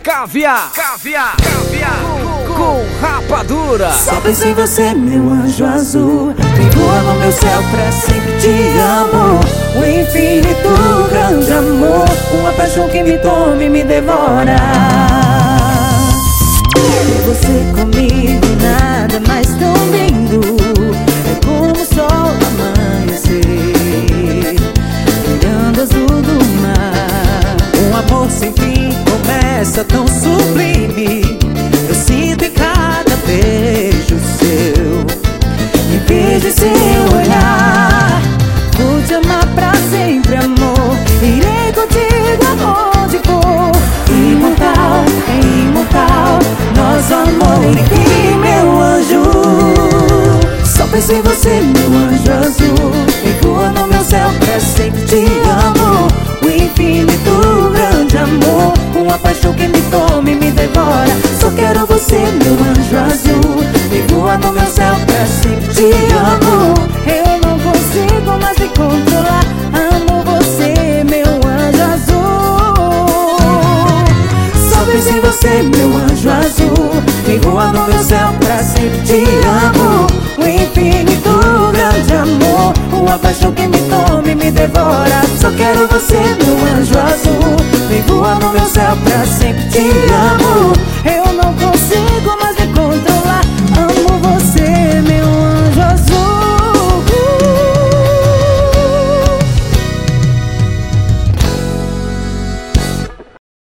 Caviar com rapadura. Só penso em você, meu anjo azul. Vem voar no meu céu, pra sempre te amo. O infinito, grande amor, uma paixão que me toma e me devora. Ter você comigo, nada mais tão lindo. É como o sol amanhecer, olhando azul do mar. Um amor sem fim começa tão sublime. Eu sinto em cada beijo seu, me vejo em seu olhar. Vou te amar pra sempre, amor. Irei contigo aonde for. Imortal, é imortal, nosso amor enfim, meu anjo. Só penso em você, meu anjo azul. Vem voar no meu céu, pra sempre te amo. O infinito, grande amor, uma paixão que me toma e me devora. Só quero você, meu anjo azul. Vem voar no meu céu, pra sempre te amo. Eu não consigo mais me controlar. Amo você, meu anjo azul. Só penso em você, meu anjo azul. Vem voar no meu céu, pra sempre te amo. O infinito, grande amor, uma paixão que me toma e me devora. Só quero você, meu anjo azul. Vem voar no meu céu, pra sempre te amo.